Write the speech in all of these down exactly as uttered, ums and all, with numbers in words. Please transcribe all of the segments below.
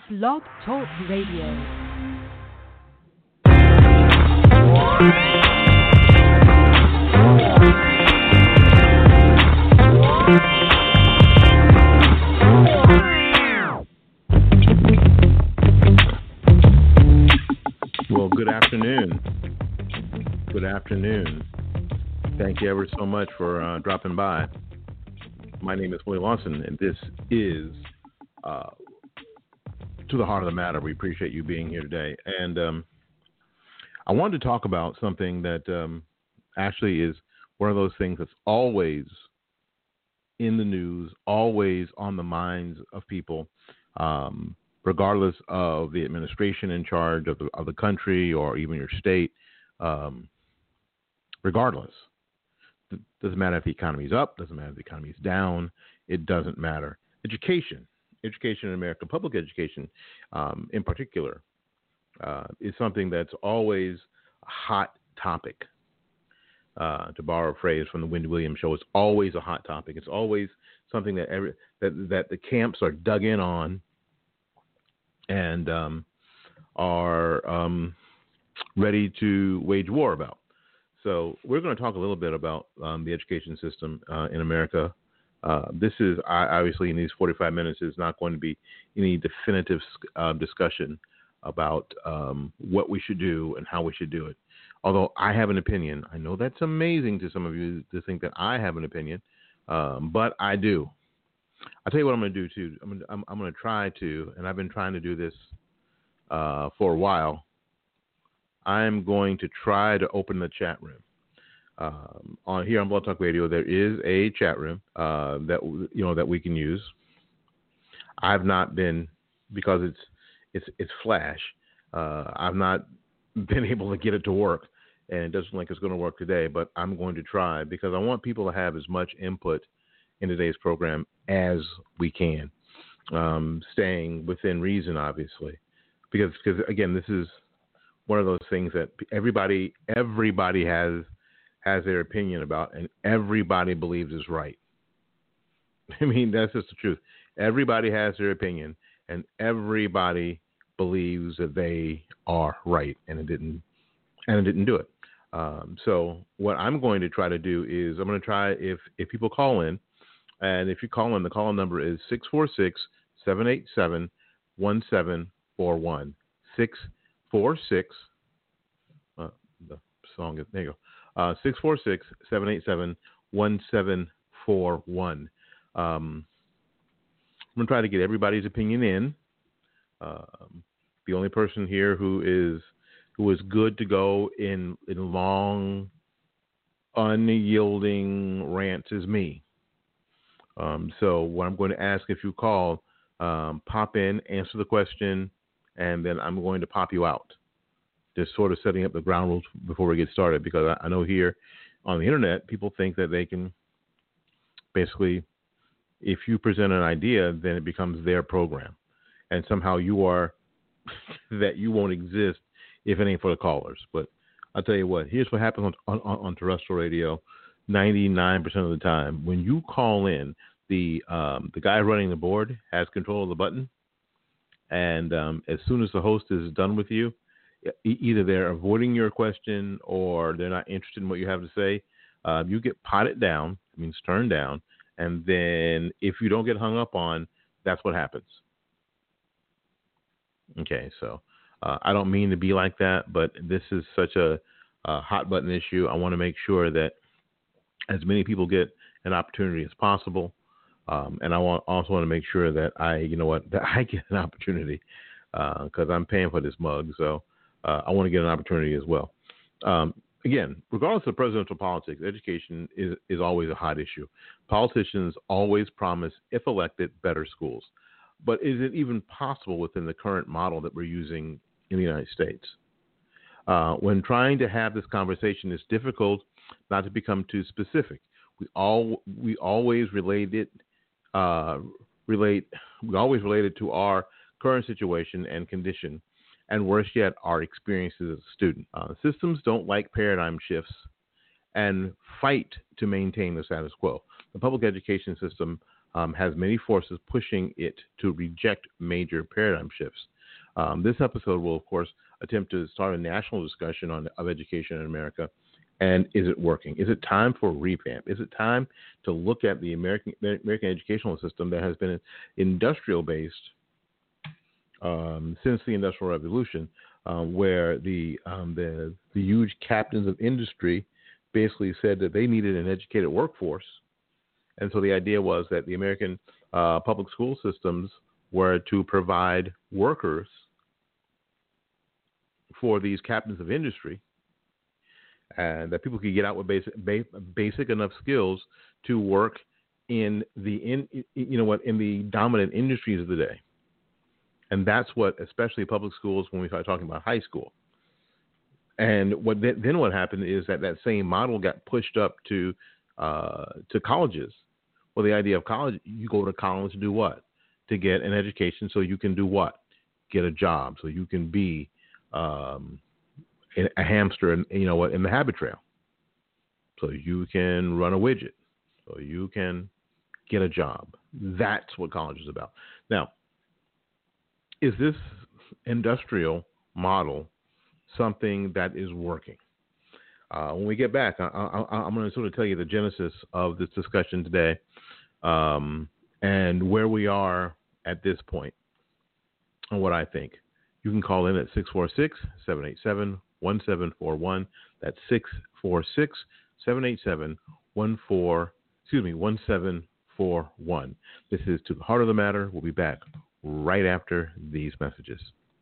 Blog Talk Radio. Well, good afternoon. Good afternoon. Thank you ever so much for uh, dropping by. My name is Willie Lawson, and this is uh, To the Heart of the Matter. We appreciate you being here today. And um, I wanted to talk about something that um, actually is one of those things that's always in the news, always on the minds of people, um, regardless of the administration in charge of the, of the country or even your state. Um, regardless. It doesn't matter if the economy is up, doesn't matter if the economy is down, it doesn't matter. Education, education in America, public education um, in particular, uh, is something that's always a hot topic. Uh, to borrow a phrase from the Wendy Williams show, it's always a hot topic. It's always something that every that, that the camps are dug in on and um, are um, ready to wage war about. So we're going to talk a little bit about um, the education system uh, in America. Uh, this is obviously in these forty-five minutes is not going to be any definitive uh, discussion about um, what we should do and how we should do it. Although I have an opinion. I know that's amazing to some of you to think that I have an opinion, um, but I do. I'll tell you what I'm going to do too. I'm going to, I'm, I'm going to try to, and I've been trying to do this uh, for a while. I'm going to try to open the chat room. Um, on here on Blog Talk Radio, there is a chat room uh, that you know that we can use. I've not been because it's it's it's Flash. Uh, I've not been able to get it to work, and it doesn't look like it's going to work today. But I'm going to try because I want people to have as much input in today's program as we can, um, staying within reason, obviously, because because again, this is one of those things that everybody everybody has has their opinion about, and everybody believes is right. I mean, that's just the truth. Everybody has their opinion, and everybody believes that they are right, and it didn't and it didn't do it. Um, so what I'm going to try to do is I'm going to try if if people call in, and if you call in, the call number is six four six, seven eight seven, one seven four one. six four six, uh, the song is, there you go, uh, six four six, seven eight seven, one seven four one. Um, I'm going to try to get everybody's opinion in. Um, the only person here who is who is good to go in, in long, unyielding rants is me. Um, so what I'm going to ask if you call, um, pop in, answer the question, and then I'm going to pop you out. Just sort of setting up the ground rules before we get started, because I, I know here on the internet, people think that they can basically, if you present an idea, then it becomes their program. And somehow you are, that you won't exist if it ain't for the callers. But I'll tell you what, here's what happens on, on, on terrestrial radio ninety-nine percent of the time. When you call in, the um, the guy running the board has control of the button. And um, as soon as the host is done with you, e- either they're avoiding your question or they're not interested in what you have to say. Uh, you get potted down, it means turned down. And then if you don't get hung up on, that's what happens. Okay, so uh, I don't mean to be like that, but this is such a, a hot button issue. I want to make sure that as many people get an opportunity as possible. Um, and I want, also want to make sure that I, you know what, that I get an opportunity because uh, I'm paying for this mug. So uh, I want to get an opportunity as well. Um, again, regardless of presidential politics, education is, is always a hot issue. Politicians always promise, if elected, better schools. But is it even possible within the current model that we're using in the United States? Uh, when trying to have this conversation, it's difficult not to become too specific. We all we always relate it. Uh, relate we always relate it to our current situation and condition, and worse yet, our experiences as a student. Uh, systems don't like paradigm shifts and fight to maintain the status quo. The public education system um, has many forces pushing it to reject major paradigm shifts. Um, this episode will, of course, attempt to start a national discussion on of education in America. And is it working? Is it time for a revamp? Is it time to look at the American American educational system that has been industrial based um, since the Industrial Revolution, um, where the, um, the the huge captains of industry basically said that they needed an educated workforce, and so the idea was that the American uh, public school systems were to provide workers for these captains of industry, and that people could get out with basic basic enough skills to work in the in you know what in the dominant industries of the day. And that's what, especially public schools, when we start talking about high school. And what then, then what happened is that that same model got pushed up to uh, to colleges. Well, the idea of college, you go to college to do what? To get an education, so you can do what? Get a job, so you can be um, a hamster, in, you know what, in the habit trail. So you can run a widget, so you can get a job. That's what college is about. Now, is this industrial model something that is working? Uh, when we get back, I, I, I'm going to sort of tell you the genesis of this discussion today, um, and where we are at this point and what I think. You can call in at six four six, seven eight seven, one seven four one. That's six four six, seven eight seven, one four, excuse me, one seven four one. This is To the Heart of the Matter. We'll be back right after these messages.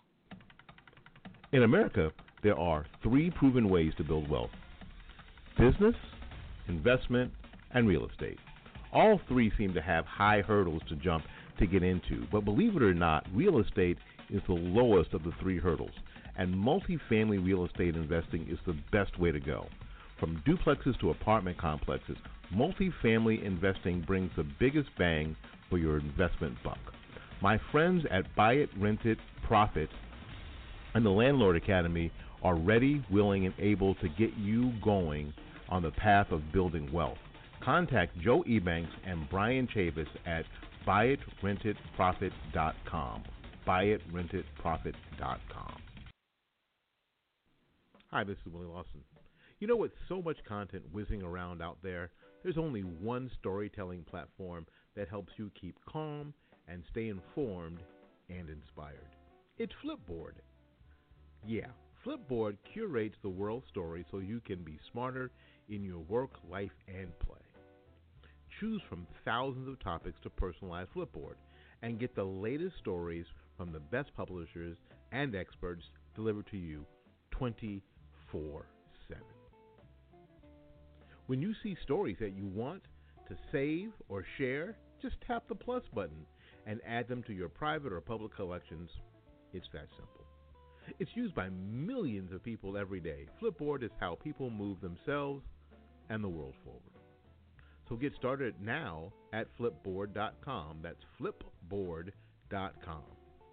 In America, there are three proven ways to build wealth: business, investment, and real estate. All three seem to have high hurdles to jump to get into, but believe it or not, real estate is the lowest of the three hurdles, and multifamily real estate investing is the best way to go. From duplexes to apartment complexes, multifamily investing brings the biggest bang for your investment buck. My friends at Buy It, Rent It, Profit and the Landlord Academy are ready, willing, and able to get you going on the path of building wealth. Contact Joe Ebanks and Brian Chavis at buy it rent it profit dot com. buy it rent it profit dot com. Hi, this is Willie Lawson. You know, with so much content whizzing around out there, there's only one storytelling platform that helps you keep calm and stay informed and inspired. It's Flipboard. Yeah, Flipboard curates the world story so you can be smarter in your work, life, and play. Choose from thousands of topics to personalize Flipboard and get the latest stories from the best publishers and experts delivered to you twenty-four seven. When you see stories that you want to save or share, just tap the plus button and add them to your private or public collections. It's that simple. It's used by millions of people every day. Flipboard is how people move themselves and the world forward. So get started now at flipboard dot com. That's flipboard dot com.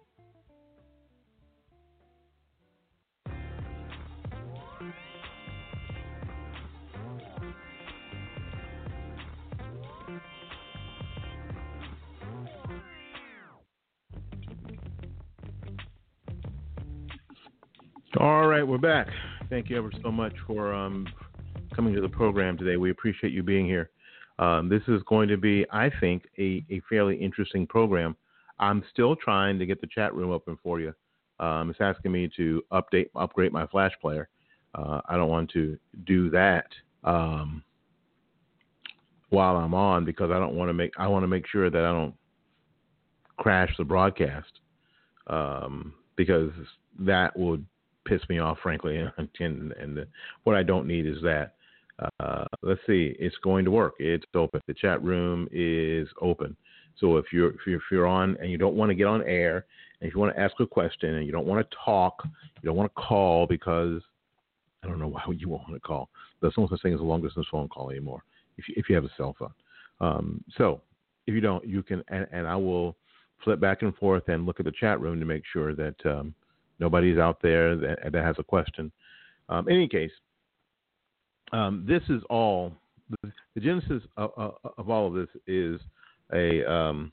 All right, we're back. Thank you ever so much for um, coming to the program today. We appreciate you being here. Um, this is going to be, I think, a, a fairly interesting program. I'm still trying to get the chat room open for you. Um, it's asking me to update, upgrade my Flash player. Uh, I don't want to do that um, while I'm on because I don't want to make. I want to make sure that I don't crash the broadcast um, because that would piss me off, frankly, and, and, and the, what I don't need is that. Uh, let's see, it's going to work. It's open. The chat room is open. So if you're if you're, if you're on and you don't want to get on air, and if you want to ask a question and you don't want to talk, you don't want to call because I don't know why you won't want to call. There's no such thing as a long distance phone call anymore if you, if you have a cell phone. Um, so if you don't, you can, and, and I will flip back and forth and look at the chat room to make sure that um, nobody's out there that, that has a question. Um, in any case, um, this is all, the, the genesis of, of, of all of this is a um,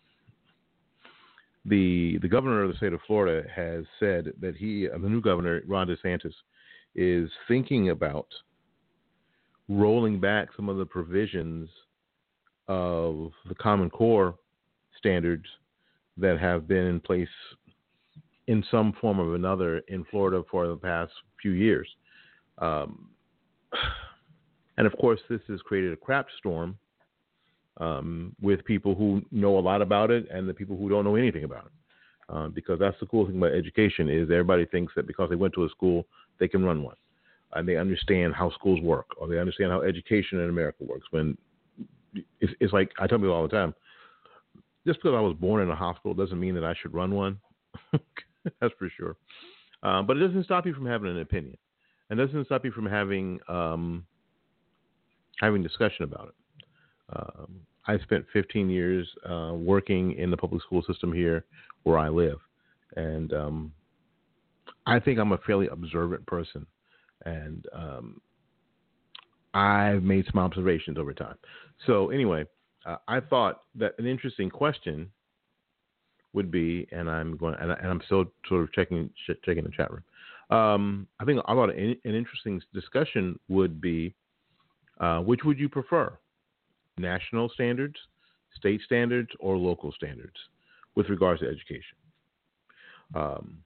the the governor of the state of Florida has said that he, the new governor, Ron DeSantis, is thinking about rolling back some of the provisions of the Common Core standards that have been in place in some form or another in Florida for the past few years. Um, and of course, this has created a crap storm um, with people who know a lot about it and the people who don't know anything about it. Uh, because that's the cool thing about education is everybody thinks that because they went to a school, they can run one. And they understand how schools work, or they understand how education in America works. When it's, it's like I tell people all the time, just because I was born in a hospital doesn't mean that I should run one. That's for sure. Uh, but it doesn't stop you from having an opinion, and doesn't stop you from having um, having discussion about it. Um, I spent fifteen years uh, working in the public school system here where I live, and um, I think I'm a fairly observant person, and um, I've made some observations over time. So anyway, uh, I thought that an interesting question would be, and I'm going, and, I, and I'm still sort of checking checking the chat room. Um, I think I thought an, an interesting discussion would be, uh, which would you prefer, national standards, state standards, or local standards with regards to education? Um,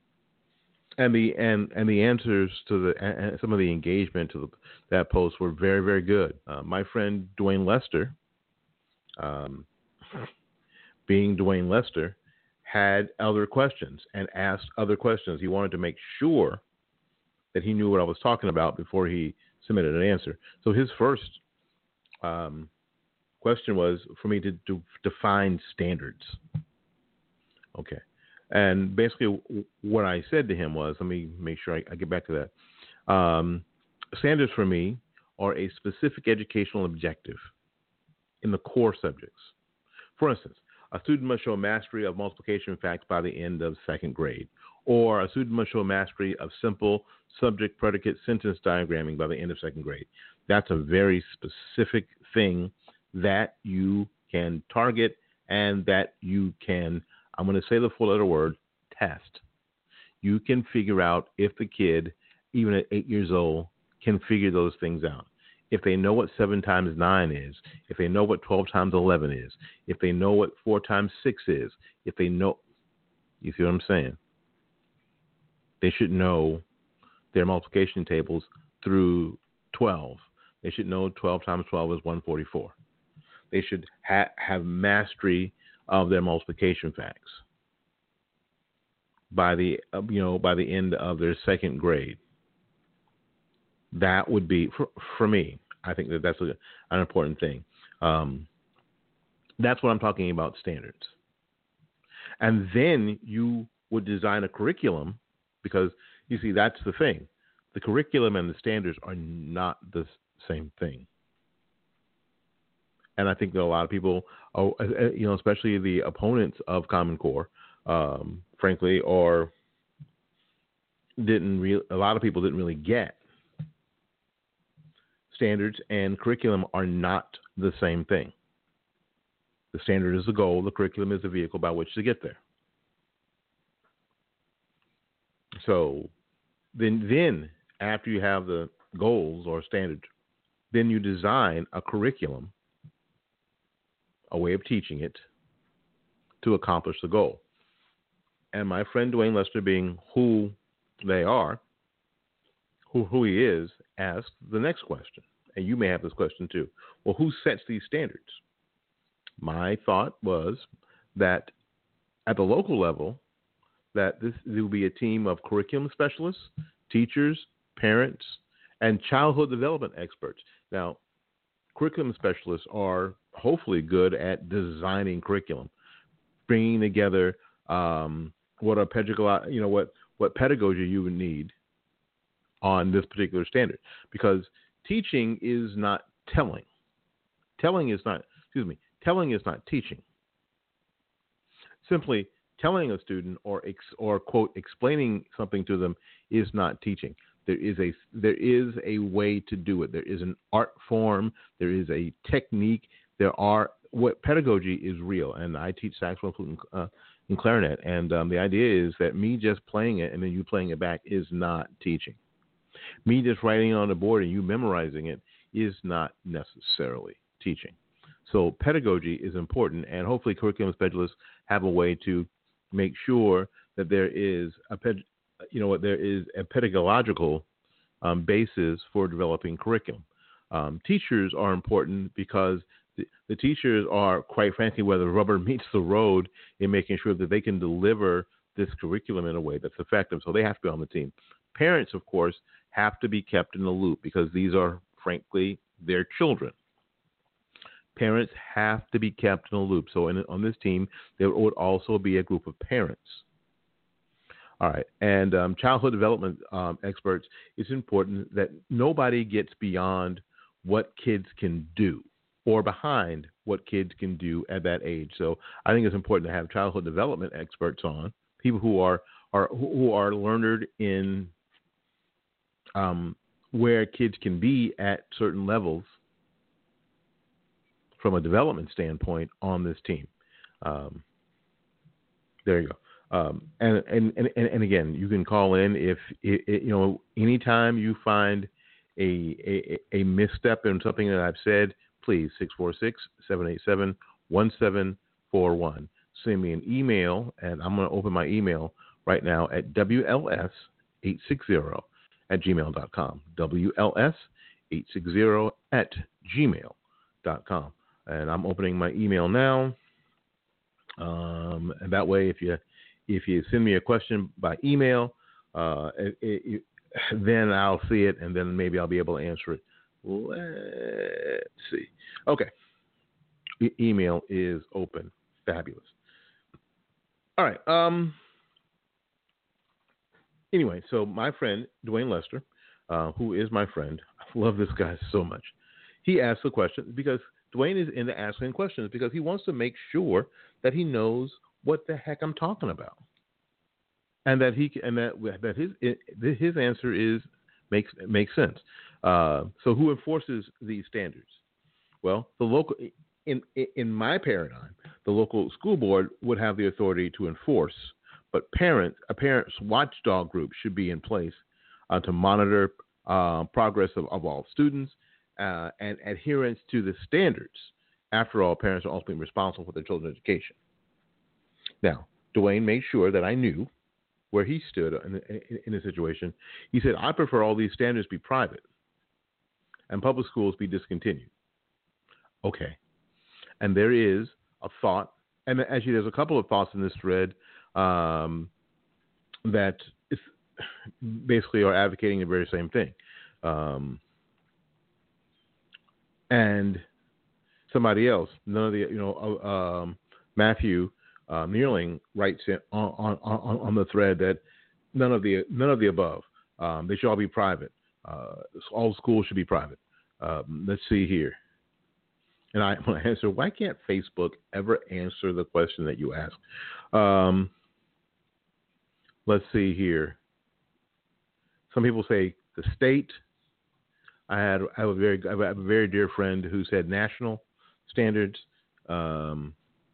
and the and and the answers to the and some of the engagement to the, that post were very very good. Uh, my friend Dwayne Lester, um, being Dwayne Lester, had other questions and asked other questions. He wanted to make sure that he knew what I was talking about before he submitted an answer. So his first um, question was for me to, to define standards. Okay. And basically what I said to him was, let me make sure I, I get back to that. Um, standards for me are a specific educational objective in the core subjects. For instance, a student must show mastery of multiplication facts by the end of second grade, or a student must show mastery of simple subject predicate sentence diagramming by the end of second grade. That's a very specific thing that you can target and that you can, I'm going to say the full letter word, test. You can figure out if the kid, even at eight years old, can figure those things out. If they know what seven times nine is, if they know what twelve times eleven is, if they know what four times six is, if they know, you see what I'm saying? They should know their multiplication tables through twelve. They should know twelve times twelve is one hundred forty-four. They should ha- have mastery of their multiplication facts by the uh, you know by the end of their second grade. That would be for, for me. I think that that's a, an important thing. Um, that's what I'm talking about, standards. And then you would design a curriculum, because you see that's the thing. The curriculum and the standards are not the same thing. And I think that a lot of people, oh, you know, especially the opponents of Common Core, um, frankly, or didn't re- a lot of people didn't really get. Standards and curriculum are not the same thing. The standard is the goal. The curriculum is the vehicle by which to get there. So then, then after you have the goals or standards, then you design a curriculum, a way of teaching it to accomplish the goal. And my friend Dwayne Lester, being who they are, who, who he is, asked the next question. And you may have this question too. Well, who sets these standards? My thought was that at the local level, that this there will be a team of curriculum specialists, teachers, parents, and childhood development experts. Now, curriculum specialists are hopefully good at designing curriculum, bringing together um, what a pedagogy, you know, what what pedagogy you would need on this particular standard, because teaching is not telling. Telling is not, excuse me, telling is not teaching. Simply telling a student or ex, or quote explaining something to them is not teaching. There is a there is a way to do it. There is an art form. There is a technique. There are what pedagogy is real, and I teach saxophone, flute, and, uh, and clarinet, and um, the idea is that me just playing it and then you playing it back is not teaching. Me just writing on the board and you memorizing it is not necessarily teaching. So pedagogy is important, and hopefully curriculum specialists have a way to make sure that there is a ped, you know, there is a pedagogical um, basis for developing curriculum. Um, teachers are important because the, the teachers are, quite frankly, where the rubber meets the road in making sure that they can deliver this curriculum in a way that's effective. So they have to be on the team. Parents, of course, have to be kept in the loop because these are, frankly, their children. Parents have to be kept in the loop. So in, on this team, there would also be a group of parents. All right. And um, childhood development um, experts, it's important that nobody gets beyond what kids can do or behind what kids can do at that age. So I think it's important to have childhood development experts on, people who are, are who are learned in um, where kids can be at certain levels from a development standpoint on this team. Um, there you go. Um, and, and, and, and again, you can call in if, it, it, you know, anytime you find a, a, a misstep in something that I've said, please, six four six, seven eight seven, one seven four one. Send me an email, and I'm going to open my email right now at W L S eight sixty at gmail dot com. W L S eight sixty at gmail dot com. And I'm opening my email now. Um, and that way, if you if you send me a question by email, uh, it, it, then I'll see it, and then maybe I'll be able to answer it. Let's see. Okay. E- email is open. Fabulous. All right. Um. Anyway, so my friend, Dwayne Lester, uh, who is my friend, I love this guy so much. He asked a question because Dwayne is into asking questions because he wants to make sure that he knows what the heck I'm talking about, and that he and that that his his answer is makes makes sense. Uh, so who enforces these standards? Well, the local in in my paradigm, the local school board would have the authority to enforce, but parents a parents watchdog group should be in place uh, to monitor uh, progress of, of all students. Uh, and adherence to the standards. After all, parents are ultimately responsible for their children's education. Now, Dwayne made sure that I knew where he stood in, in, in the situation. He said, I prefer all these standards be private and public schools be discontinued. Okay. And there is a thought, and actually there's a couple of thoughts in this thread um, that is basically are advocating the very same thing. Um, And somebody else, none of the, you know, um, Matthew uh, Neerling writes in, on, on on the thread that none of the none of the above. Um, they should all be private. Uh, all schools should be private. Um, let's see here. And I want to answer, why can't Facebook ever answer the question that you ask? Um, let's see here. Some people say the state. I had I have a very I have a very dear friend who said national standards. Um,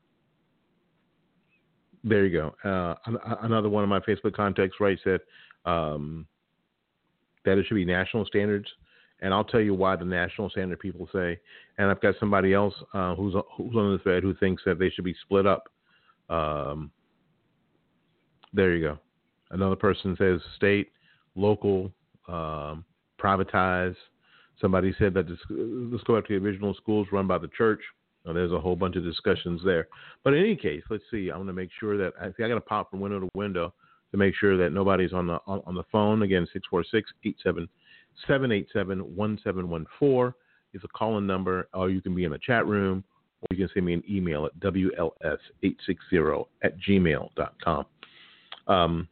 there you go. Uh, another one of my Facebook contacts writes that um, that it should be national standards, and I'll tell you why the national standard people say. And I've got somebody else uh, who's who's on the thread who thinks that they should be split up. Um, there you go. Another person says state, local, um, privatize. Somebody said that this, let's go back to the original schools run by the church. Now, there's a whole bunch of discussions there. But in any case, let's see. I want to make sure that I see I got to pop from window to window to make sure that nobody's on the on, on the phone. Again, six four six, eight seven, seven eight seven, one seven one four is a call-in number, or you can be in a chat room, or you can send me an email at W L S eight sixty at gmail dot com. Um,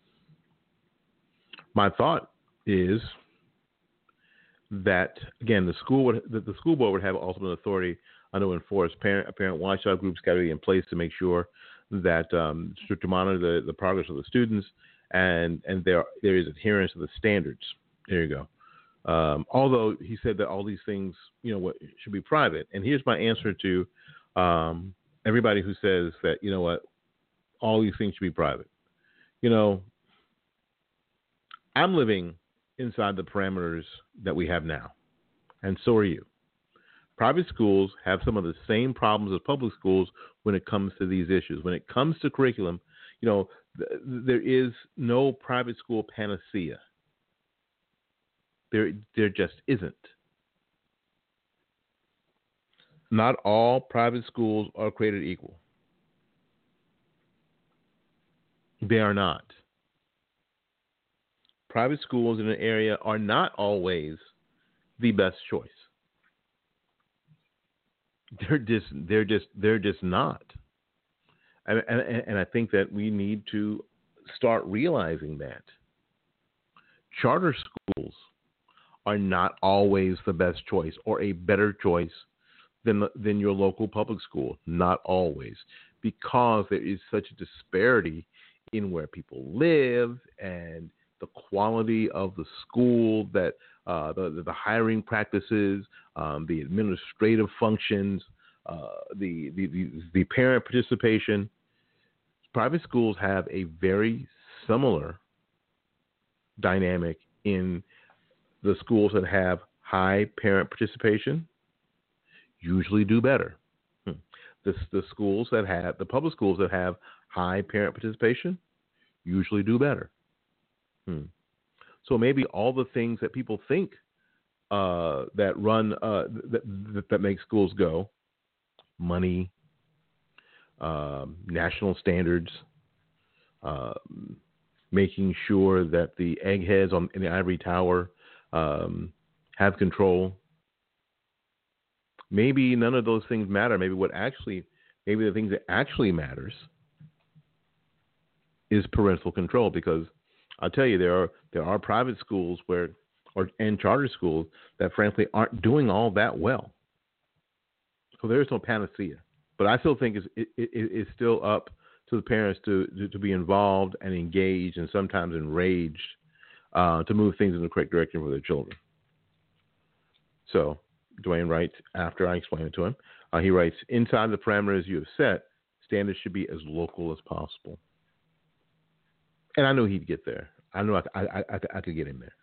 my thought is that, again, the school would the, the school board would have ultimate authority to enforce. Parent parent watchdog groups got to be in place to make sure that um, to monitor the, the progress of the students, and and there there is adherence to the standards. There you go. Um, although he said that all these things, you know, what should be private. And here's my answer to Um, everybody who says that, you know what, all these things should be private. You know, I'm living inside the parameters that we have now, and so are you. Private schools have some of the same problems as public schools when it comes to these issues. When it comes to curriculum, you know, th- there is no private school panacea. There, there just isn't. Not all private schools are created equal. They are not. Private schools in an area are not always the best choice. They're just, they're just, they're just not. And, and, and I think that we need to start realizing that charter schools are not always the best choice or a better choice than than your local public school. Not always, because there is such a disparity in where people live and the quality of the school, that uh, the the hiring practices, um, the administrative functions, uh, the, the the the parent participation. Private schools have a very similar dynamic in the schools that have high parent participation usually do better. Hmm. The, the schools that have, the public schools that have high parent participation usually do better. Hmm. So maybe all the things that people think uh, that run, uh, that, that, that make schools go, money, um, national standards, uh, making sure that the eggheads on in the ivory tower um, have control. Maybe none of those things matter. Maybe what actually, maybe the things that actually matters is parental control. Because I'll tell you, there are there are private schools where, or and charter schools that frankly aren't doing all that well. So there is no panacea. But I still think it's, it, it, it's still up to the parents to, to, to be involved and engaged and sometimes enraged uh, to move things in the correct direction for their children. So Dwayne writes, after I explain it to him, uh, he writes, inside the parameters you have set, standards should be as local as possible. And I knew he'd get there. I knew I, I, I, I, I could get him there.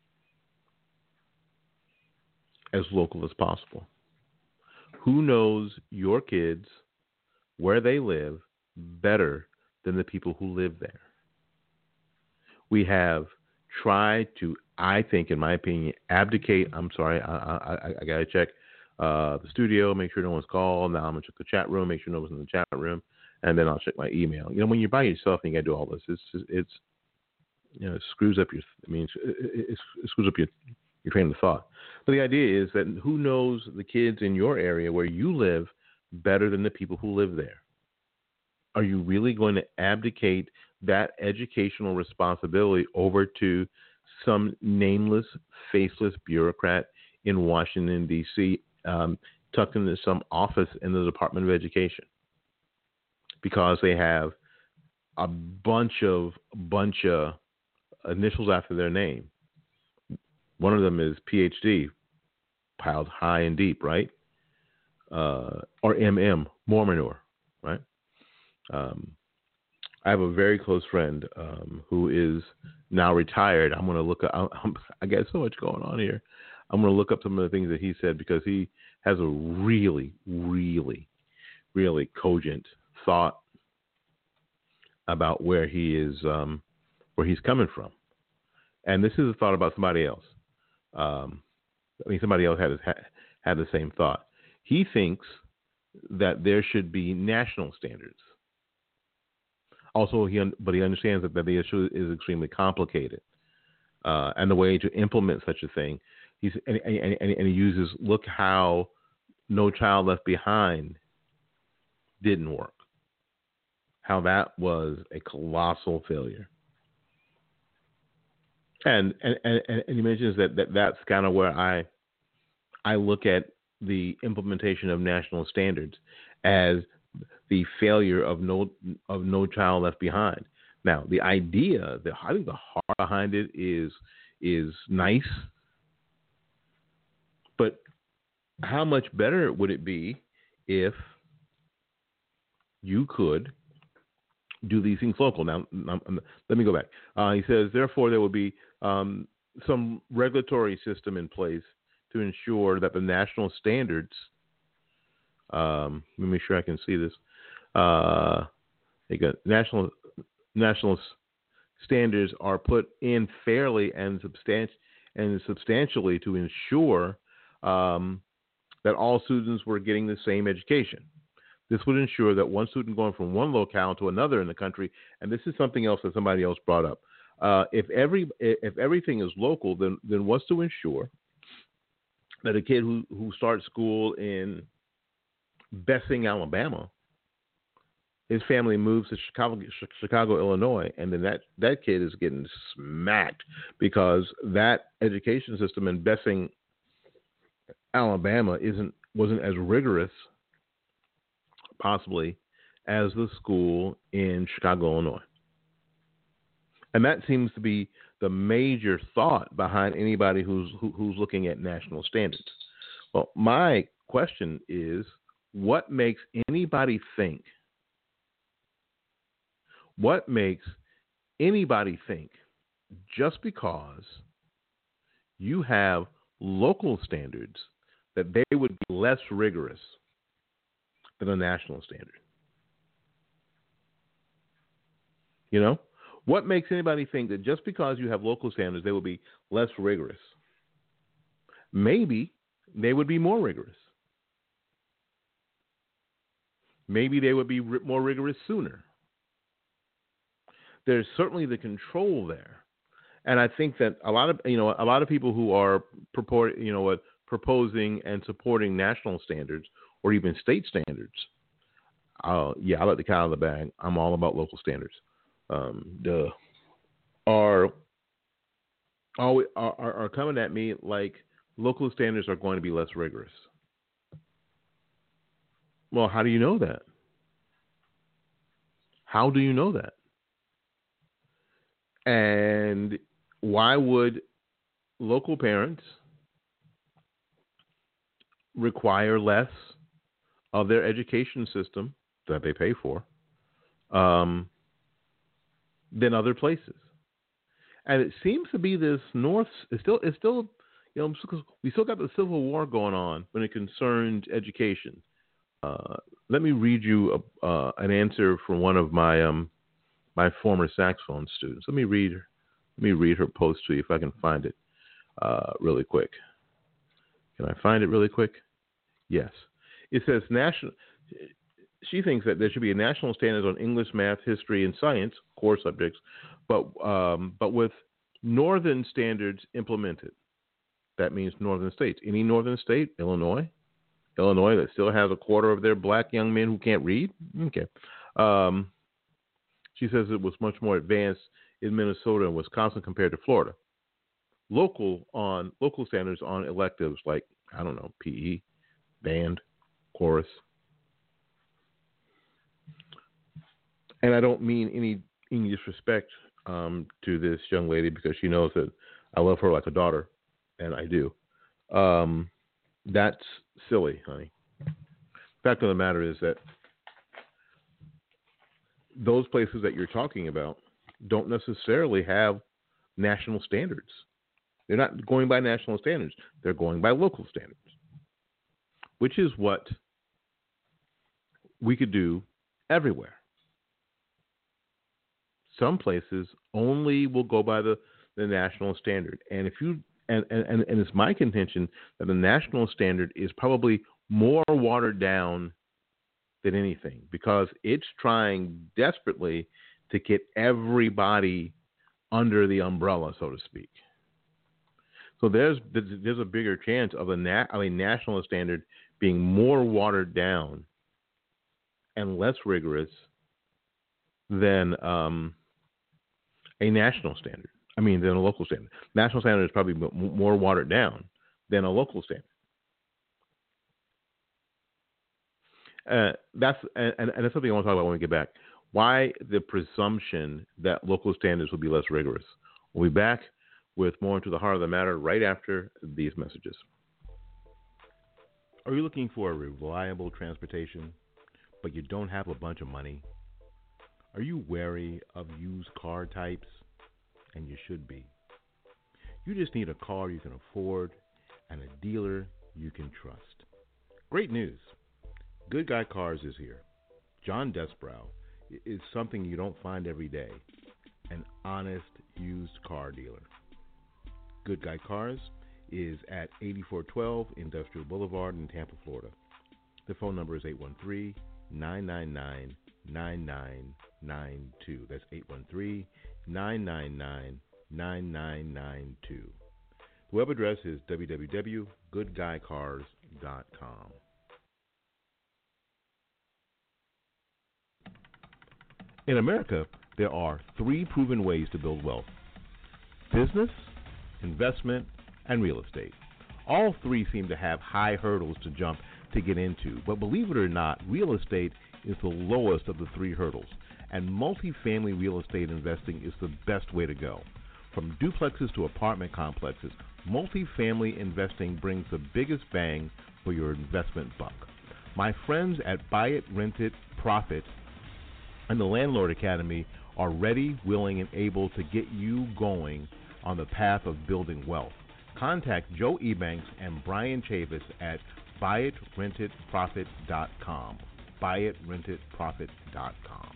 As local as possible. Who knows your kids, where they live, better than the people who live there? We have tried to, I think, in my opinion, abdicate. I'm sorry, I, I, I got to check uh, the studio, make sure no one's called. Now I'm going to check the chat room, make sure no one's in the chat room, and then I'll check my email. You know, when you're by yourself and you got to do all this, it's, it's, you know, it screws up your, I mean, it, it screws up your, your train of thought. But the idea is that who knows the kids in your area where you live better than the people who live there? Are you really going to abdicate that educational responsibility over to some nameless, faceless bureaucrat in Washington, D C, um, tucked into some office in the Department of Education? Because they have a bunch of bunch of initials after their name. One of them is P H D, piled high and deep, right? Uh, or M M, more manure, right? Um, I have a very close friend um, who is now retired. I'm going to look up, I'm, I got so much going on here. I'm going to look up some of the things that he said because he has a really, really, really cogent thought about where he is, um, where he's coming from. And this is a thought about somebody else. Um, I mean, somebody else had, had the same thought. He thinks that there should be national standards. Also, he but he understands that, that the issue is extremely complicated, uh, and the way to implement such a thing, he's and, and, and, and he uses look how No Child Left Behind didn't work, how that was a colossal failure, and and, and, and he mentions that, that that's kind of where I I look at the implementation of national standards as the failure of no of No Child Left Behind. Now, the idea, the I think the heart behind it is is nice, but how much better would it be if you could do these things local. Now, now let me go back. Uh, he says, therefore, there will be um, some regulatory system in place to ensure that the national standards, um, let me make sure I can see this, uh, they got national national standards are put in fairly and substanti- and substantially to ensure um, that all students were getting the same education. This would ensure that one student going from one locale to another in the country, and this is something else that somebody else brought up. Uh, if every if everything is local, then then what's to ensure that a kid who, who starts school in Bessing, Alabama, his family moves to Chicago, Chicago, Illinois, and then that, that kid is getting smacked because that education system in Bessing, Alabama, isn't wasn't as rigorous, possibly, as the school in Chicago, Illinois. And that seems to be the major thought behind anybody who's who, who's looking at national standards. Well, my question is, what makes anybody think? What makes anybody think just because you have local standards that they would be less rigorous than a national standard? You know? What makes anybody think that just because you have local standards, they will be less rigorous? Maybe they would be more rigorous. Maybe they would be ri- more rigorous sooner. There's certainly the control there, and I think that a lot of you know a lot of people who are purport you know proposing and supporting national standards or even state standards, uh, yeah, I let the cat out of the bag. I'm all about local standards. Um, duh, are, are are are coming at me like local standards are going to be less rigorous. Well, how do you know that? How do you know that? And why would local parents require less of their education system that they pay for um, than other places? And it seems to be this North. It's still, it's still, you know, we still got the Civil War going on when it concerns education. Uh, let me read you a, uh, an answer from one of my um, my former saxophone students. Let me read. Let me read her post to you if I can find it uh, really quick. Can I find it really quick? Yes. It says national. She thinks that there should be a national standard on English, math, history, and science core subjects, but um, but with northern standards implemented. That means northern states. Any northern state, Illinois, Illinois that still has a quarter of their black young men who can't read. Okay. Um, she says it was much more advanced in Minnesota and Wisconsin compared to Florida. Local on local standards on electives like I don't know P E, band, chorus. And I don't mean any, any disrespect um, to this young lady because she knows that I love her like a daughter, and I do. Um, that's silly, honey. Fact of the matter is that those places that you're talking about don't necessarily have national standards. They're not going by national standards. They're going by local standards, which is what we could do everywhere. Some places only will go by the, the national standard. And if you and, and, and it's my contention that the national standard is probably more watered down than anything because it's trying desperately to get everybody under the umbrella, so to speak. So there's there's a bigger chance of a, na- of a national standard being more watered down and less rigorous than um, a national standard. I mean, than a local standard. National standard is probably more watered down than a local standard. Uh, that's and, and that's something I want to talk about when we get back. Why the presumption that local standards will be less rigorous? We'll be back with more into the heart of the matter right after these messages. Are you looking for a reliable transportation? but you don't have a bunch of money? Are you wary of used car types? And you should be. You just need a car you can afford and a dealer you can trust. Great news. Good Guy Cars is here. John Desbrow is something you don't find every day. An honest used car dealer. Good Guy Cars is at eighty-four twelve Industrial Boulevard in Tampa, Florida. The phone number is eight one three, nine nine nine, nine nine nine two. That's eight one three, nine nine nine, nine nine nine two. The web address is w w w dot good guy cars dot com. In America, there are three proven ways to build wealth: business, investment, and real estate. All three seem to have high hurdles to jump to get into, but believe it or not, real estate is the lowest of the three hurdles, and multifamily real estate investing is the best way to go. From duplexes to apartment complexes, multifamily investing brings the biggest bang for your investment buck. My friends at Buy It, Rent It, Profit and the Landlord Academy are ready, willing, and able to get you going on the path of building wealth. Contact Joe Ebanks and Brian Chavis at buy it rent it profit dot com. buy it rent it profit dot com.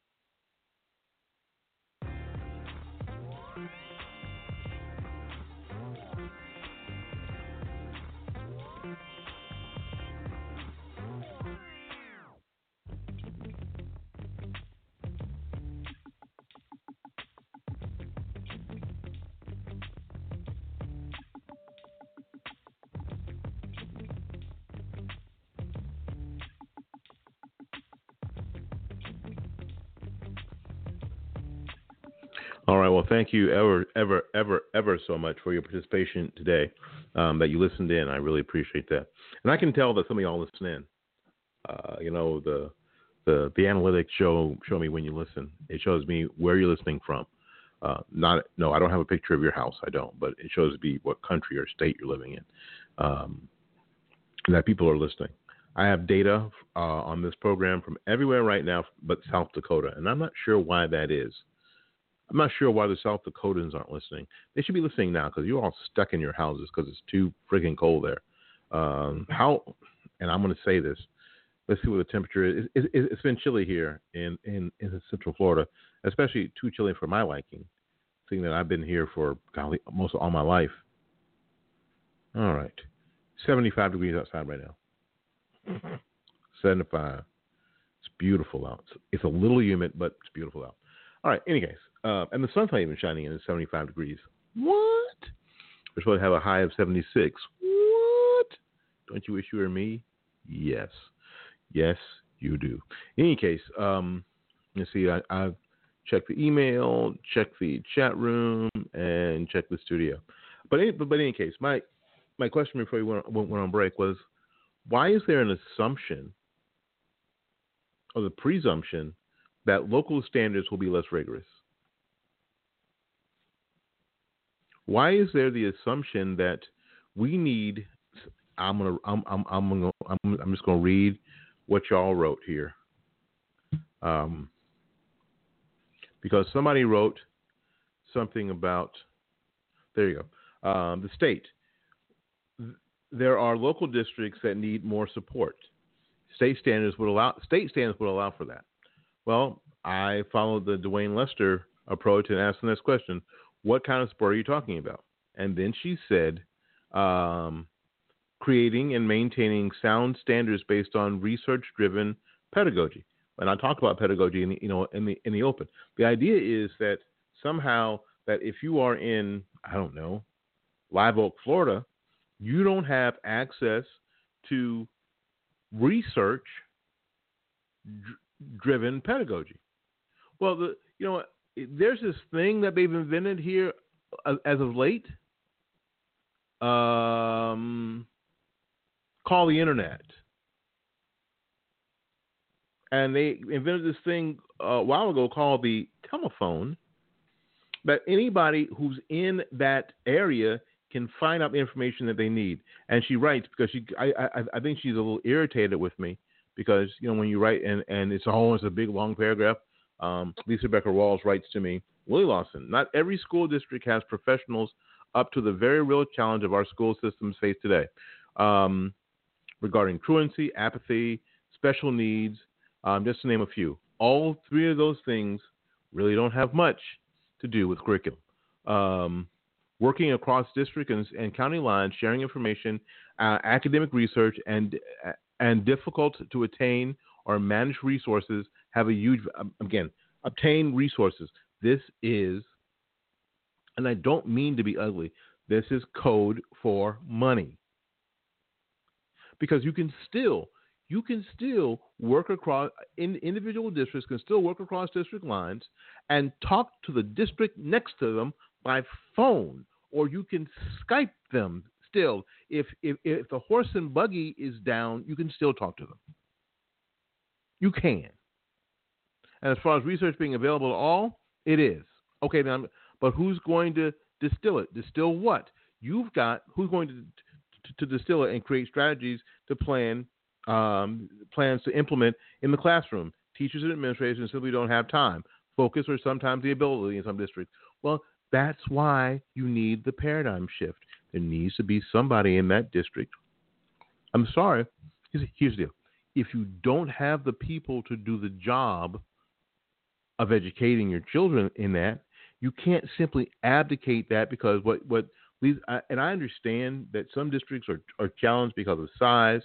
All right. Well, thank you ever, ever, ever, ever so much for your participation today, um, that you listened in. I really appreciate that. And I can tell that some of y'all listen in. Uh, you know, the, the the analytics show show me when you listen. It shows me where you're listening from. Uh, not no, I don't have a picture of your house. I don't. But it shows me what country or state you're living in. Um, that people are listening. I have data uh, on this program from everywhere right now but South Dakota. And I'm not sure why that is. I'm not sure why the South Dakotans aren't listening. They should be listening now because you're all stuck in your houses because it's too freaking cold there. Um, how, and I'm going to say this. Let's see what the temperature is. It, it, it's been chilly here in, in, in Central Florida, especially too chilly for my liking, seeing that I've been here for golly, most of all my life. All right. seventy-five degrees outside right now. seventy-five. It's beautiful out. It's a little humid, but it's beautiful out. All right. Any case. Uh, and the sun's not even shining in. It's seventy-five degrees. What? We're supposed to have a high of seventy-six. What? Don't you wish you were me? Yes. Yes, you do. In any case, um, let's see. I, I've checked the email, checked the chat room, and checked the studio. But in, but, but in any case, my my question before we went, went on break was, why is there an assumption or the presumption that local standards will be less rigorous? Why is there the assumption that we need? I'm gonna. I'm. I'm. I'm gonna. I'm, I'm just gonna read what y'all wrote here, um, because somebody wrote something about. There you go. Um, the state. There are local districts that need more support. State standards would allow. State standards would allow for that. Well, I followed the Dwayne Lester approach and asked the next question. What kind of support are you talking about? And then she said, um, creating and maintaining sound standards based on research-driven pedagogy. And I talk about pedagogy in the, you know, in the in the open. The idea is that somehow that if you are in, I don't know, Live Oak, Florida, you don't have access to research-driven pedagogy. Well, the you know what? There's this thing that they've invented here as of late, um, called the internet. And they invented this thing a while ago called the telephone, that anybody who's in that area can find out the information that they need. And she writes, because she, I, I, I think she's a little irritated with me because, you know, when you write, and, and it's always a big, long paragraph, um, Lisa Becker-Walls writes to me, Willie Lawson, not every school district has professionals up to the very real challenge of our school systems face today. Um, regarding truancy, apathy, special needs, um, just to name a few. All three of those things really don't have much to do with curriculum. Um, working across district and, and county lines, sharing information, uh, academic research, and and difficult to attain or manage resources have a huge, again, obtain resources. This is, and I don't mean to be ugly, this is code for money. Because you can still, you can still work across, in, individual districts can still work across district lines and talk to the district next to them by phone, or you can Skype them still. If, if, if the horse and buggy is down, you can still talk to them. You can. And as far as research being available to all, it is. Okay, now, but who's going to distill it? Distill what? You've got, who's going to, to, to distill it and create strategies to plan, um, plans to implement in the classroom? Teachers and administrators simply don't have time, focus, or sometimes the ability in some districts. Well, that's why you need the paradigm shift. There needs to be somebody in that district. I'm sorry. Here's, here's the deal. If you don't have the people to do the job of educating your children in that, you can't simply abdicate that because what, what leads, and I understand that some districts are, are challenged because of size.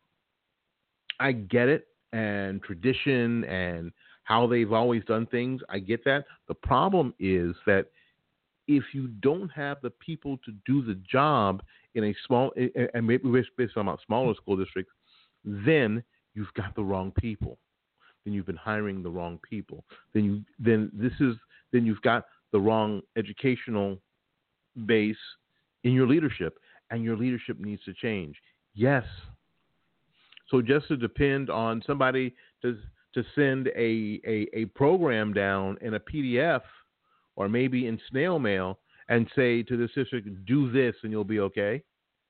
I get it, and tradition and how they've always done things. I get that. The problem is that if you don't have the people to do the job in a small, and maybe we're talking about smaller school districts, then you've got the wrong people. Then you've been hiring the wrong people. Then you, then this is, then you've got the wrong educational base in your leadership, and your leadership needs to change. Yes. So just to depend on somebody to to send a, a, a program down in a P D F or maybe in snail mail and say to the district, do this and you'll be okay.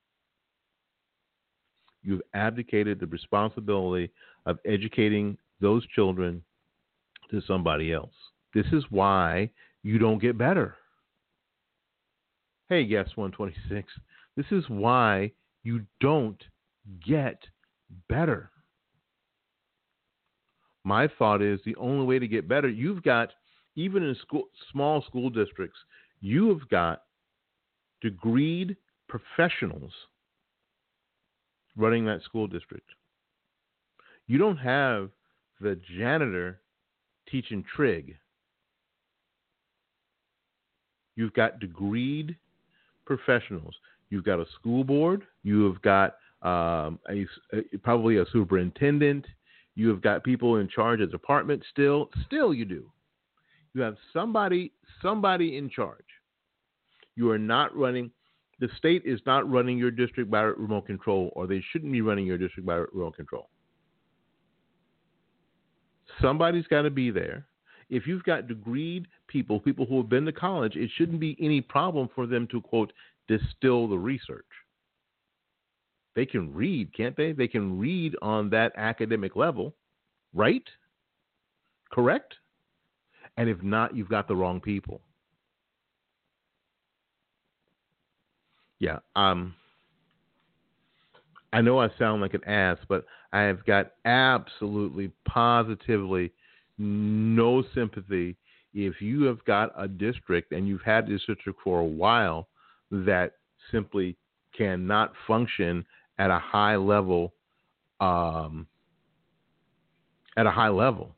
You've abdicated the responsibility of educating those children to somebody else. This is why you don't get better. Hey, guest one twenty-six, this is why you don't get better. My thought is the only way to get better, you've got, even in school, small school districts, you have got degreed professionals running that school district. You don't have the janitor teaching trig. You've got degreed professionals. You've got a school board. You have got um, a, a, probably a superintendent. You have got people in charge of departments. Still, still you do. You have somebody, somebody in charge. You are not running. The state is not running your district by remote control, or they shouldn't be running your district by remote control. Somebody's got to be there. If you've got degreed people, people who have been to college, it shouldn't be any problem for them to, quote, distill the research. They can read, can't they? They can read on that academic level, right? Correct? And if not, you've got the wrong people. Yeah, um, I know I sound like an ass, but I have got absolutely, positively no sympathy if you have got a district and you've had this district for a while that simply cannot function at a high level, um, at a high level,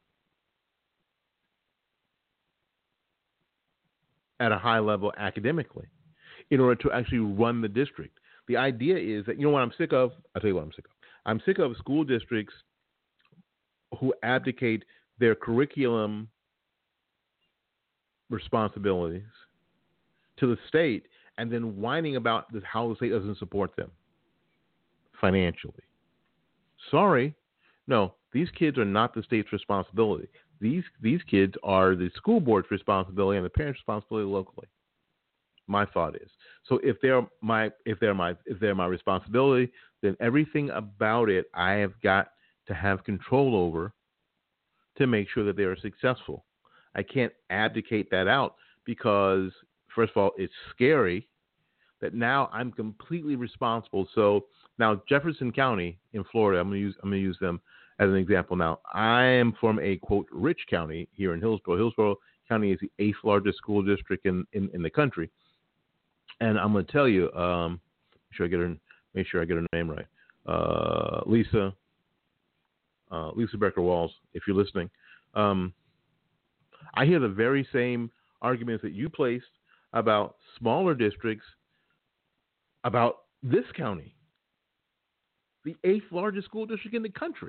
at a high level academically, in order to actually run the district. The idea is that, you know what I'm sick of? I'll tell you what I'm sick of. I'm sick of school districts who abdicate their curriculum responsibilities to the state and then whining about this, how the state doesn't support them financially. Sorry. No, these kids are not the state's responsibility. These these kids are the school board's responsibility and the parents' responsibility locally. My thought is, so if they're my if they're my if they're my responsibility, then everything about it I have got to have control over to make sure that they are successful. I can't abdicate that out because, first of all, it's scary that now I'm completely responsible. So now Jefferson County in Florida, I'm going to use I'm going to use them as an example. Now I am from a quote rich county here in Hillsborough. Hillsborough County is the eighth largest school district in, in, in the country, and I'm going to tell you, um, make sure I get her make sure I get her name right. Uh, Lisa uh, Lisa Becker Walls, if you're listening, um, I hear the very same arguments that you placed about smaller districts about this county, the eighth largest school district in the country.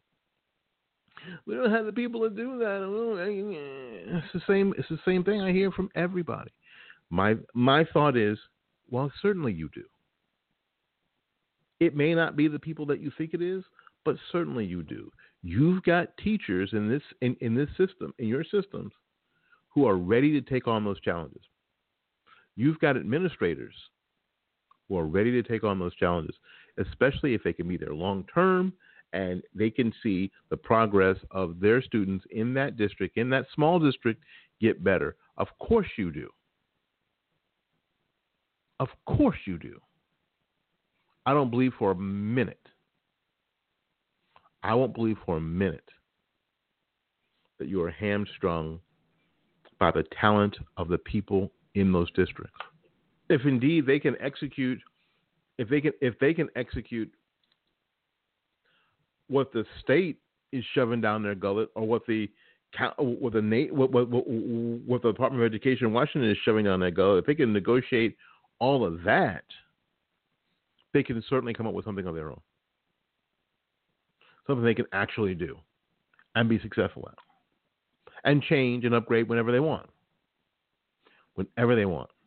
We don't have the people to do that. It's the same. It's the same thing I hear from everybody. My my thought is, well, certainly you do. It may not be the people that you think it is, but certainly you do. You've got teachers in this in, in this system, in your systems, who are ready to take on those challenges. You've got administrators who are ready to take on those challenges, especially if they can be there long term and they can see the progress of their students in that district, in that small district, get better. Of course you do. Of course you do. I don't believe for a minute. I won't believe for a minute that you are hamstrung by the talent of the people in those districts. If indeed they can execute, if they can, if they can execute what the state is shoving down their gullet, or what the what the what what, what the Department of Education in Washington is shoving down their gullet, if they can negotiate all of that, they can certainly come up with something of their own, something they can actually do and be successful at, and change and upgrade whenever they want, whenever they want.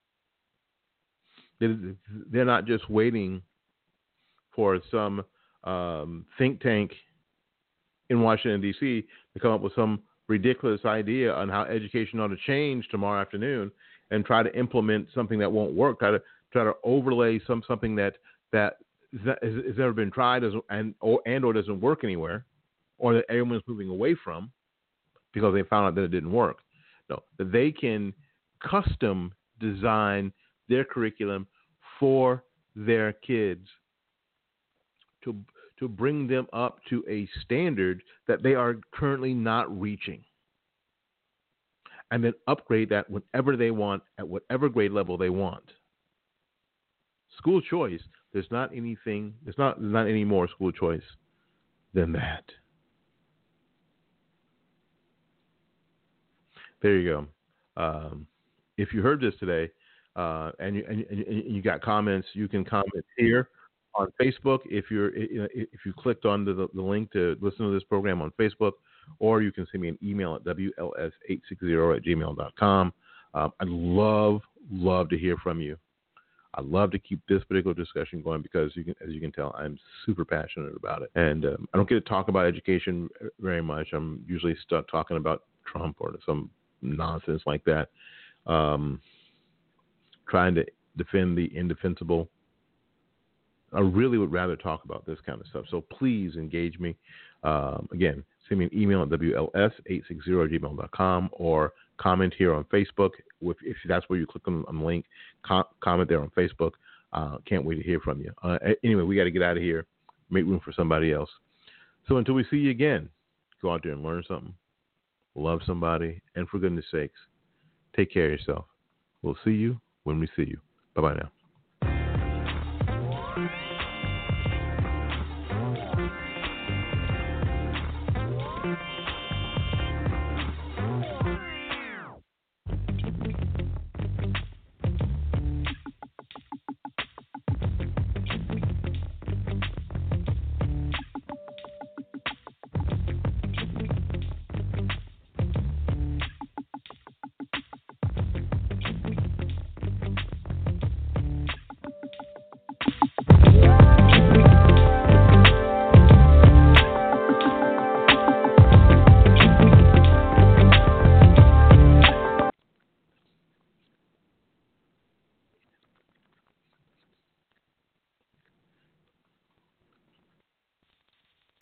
They're not just waiting for some um, think tank in Washington, D C to come up with some ridiculous idea on how education ought to change tomorrow afternoon and try to implement something that won't work, try to try to overlay some something that, that has never been tried and or, and or doesn't work anywhere, or that everyone's moving away from because they found out that it didn't work. No, that they can custom design their curriculum for their kids to to bring them up to a standard that they are currently not reaching, and then upgrade that whenever they want at whatever grade level they want. School choice, there's not anything, there's not there's not any more school choice than that. There you go. Um, if you heard this today, Uh, and, you, and, and you got comments, you can comment here on Facebook if you're if you clicked on the, the link to listen to this program on Facebook, or you can send me an email at W L S eight sixty at gmail dot com. Um, I'd love love to hear from you. I love to keep this particular discussion going because, you can, as you can tell, I'm super passionate about it, and um, I don't get to talk about education very much. I'm usually stuck talking about Trump or some nonsense like that. Um, trying to defend the indefensible. I really would rather talk about this kind of stuff. So please engage me. Um, again, send me an email at W L S eight sixty at gmail dot com, or comment here on Facebook. If, if that's where you click on, on the link, com- comment there on Facebook. Uh, can't wait to hear from you. Uh, anyway, we got to get out of here, make room for somebody else. So until we see you again, go out there and learn something, love somebody, and for goodness sakes, take care of yourself. We'll see you when we see you. Bye-bye now.